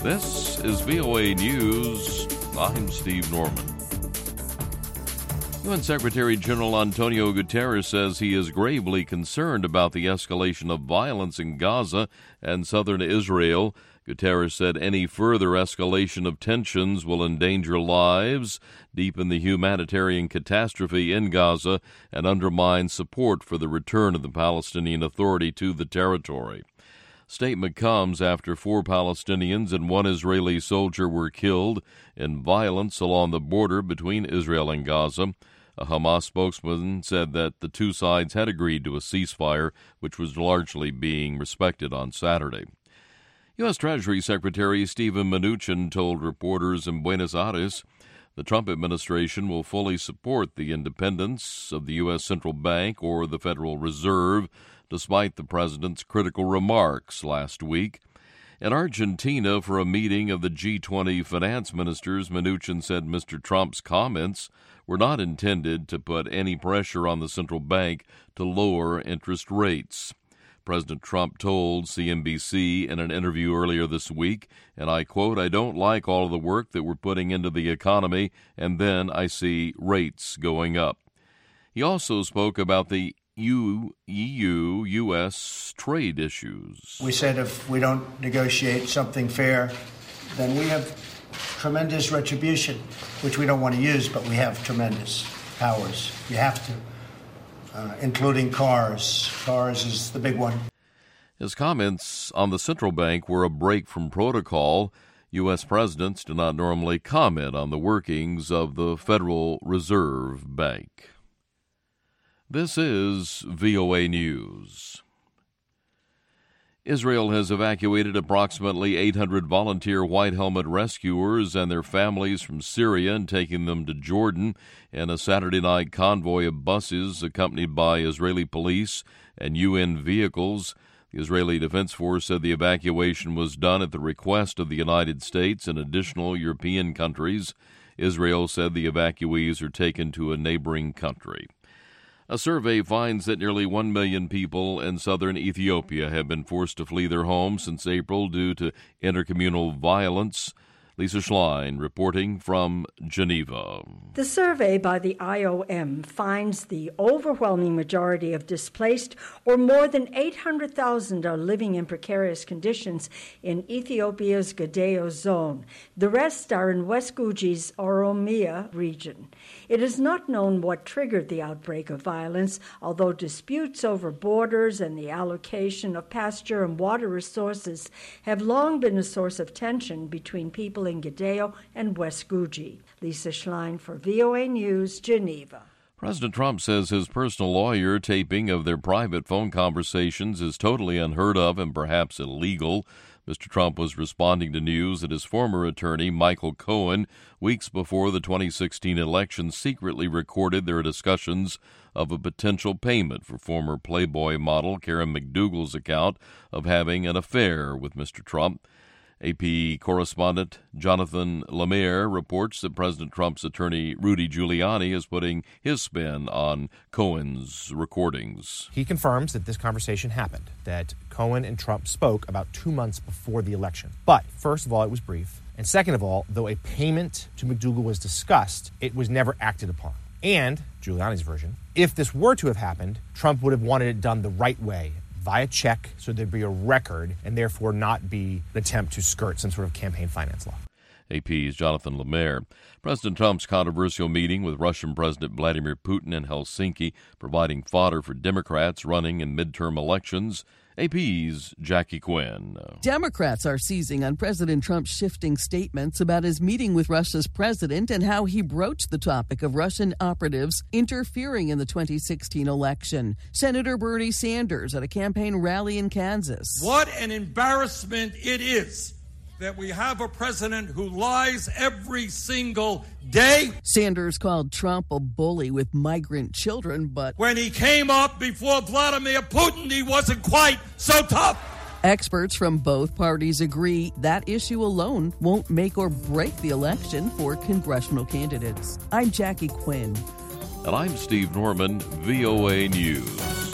This is VOA News. I'm Steve Norman. UN Secretary General Antonio Guterres says he is gravely concerned about the escalation of violence in Gaza and southern Israel. Guterres said any further escalation of tensions will endanger lives, deepen the humanitarian catastrophe in Gaza, and undermine support for the return of the Palestinian Authority to the territory. Statement comes after 4 Palestinians and 1 Israeli soldier were killed in violence along the border between Israel and Gaza. A Hamas spokesman said that the 2 sides had agreed to a ceasefire, which was largely being respected on Saturday. U.S. Treasury Secretary Steven Mnuchin told reporters in Buenos Aires the Trump administration will fully support the independence of the U.S. Central Bank or the Federal Reserve, despite the president's critical remarks last week. In Argentina, for a meeting of the G20 finance ministers, Mnuchin said Mr. Trump's comments were not intended to put any pressure on the central bank to lower interest rates. President Trump told CNBC in an interview earlier this week, and I quote, "I don't like all of the work that we're putting into the economy, and then I see rates going up." He also spoke about the EU-U.S. trade issues. We said if we don't negotiate something fair, then we have tremendous retribution, which we don't want to use, but we have tremendous powers. You have to, including cars. Cars is the big one. His comments on the central bank were a break from protocol. U.S. presidents do not normally comment on the workings of the Federal Reserve Bank. This is VOA News. Israel has evacuated approximately 800 volunteer White Helmet rescuers and their families from Syria and taking them to Jordan in a Saturday night convoy of buses accompanied by Israeli police and UN vehicles. The Israeli Defense Force said the evacuation was done at the request of the United States and additional European countries. Israel said the evacuees are taken to a neighboring country. A survey finds that nearly 1 million people in southern Ethiopia have been forced to flee their homes since April due to intercommunal violence. Lisa Schlein reporting from Geneva. The survey by the IOM finds the overwhelming majority of displaced, or more than 800,000, are living in precarious conditions in Ethiopia's Gedeo zone. The rest are in West Guji's Oromia region. It is not known what triggered the outbreak of violence, although disputes over borders and the allocation of pasture and water resources have long been a source of tension between people in Gedeo and West Guji. Lisa Schlein for VOA News, Geneva. President Trump says his personal lawyer taping of their private phone conversations is totally unheard of and perhaps illegal. Mr. Trump was responding to news that his former attorney, Michael Cohen, weeks before the 2016 election, secretly recorded their discussions of a potential payment for former Playboy model Karen McDougal's account of having an affair with Mr. Trump. AP correspondent Jonathan Lemire reports that President Trump's attorney Rudy Giuliani is putting his spin on Cohen's recordings. He confirms that this conversation happened, that Cohen and Trump spoke about 2 months before the election. But first of all, it was brief. And second of all, though a payment to McDougal was discussed, it was never acted upon. And, Giuliani's version, if this were to have happened, Trump would have wanted it done the right way, via check, so there'd be a record and therefore not be an attempt to skirt some sort of campaign finance law. AP's Jonathan Lemire. President Trump's controversial meeting with Russian President Vladimir Putin in Helsinki, providing fodder for Democrats running in midterm elections. AP's Jackie Quinn. Democrats are seizing on President Trump's shifting statements about his meeting with Russia's president and how he broached the topic of Russian operatives interfering in the 2016 election. Senator Bernie Sanders at a campaign rally in Kansas. What an embarrassment it is that we have a president who lies every single day. Sanders called Trump a bully with migrant children, but when he came up before Vladimir Putin, he wasn't quite so tough. Experts from both parties agree that issue alone won't make or break the election for congressional candidates. I'm Jackie Quinn. And I'm Steve Norman, VOA News.